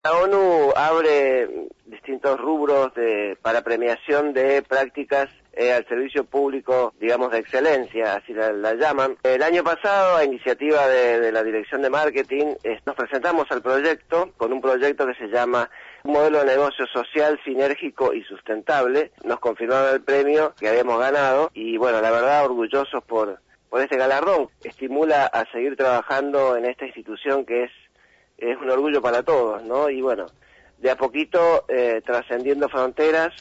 La ONU abre distintos rubros para premiación de prácticas al servicio público, digamos, de excelencia, así la llaman. El año pasado, a iniciativa de la Dirección de Marketing, nos presentamos al proyecto, con un proyecto que se llama Un modelo de negocio social, sinérgico y sustentable. Nos confirmaron el premio que habíamos ganado y, bueno, la verdad, orgullosos por este galardón. Estimula a seguir trabajando en esta institución que es un orgullo para todos, ¿no? Y bueno, de a poquito trascendiendo fronteras.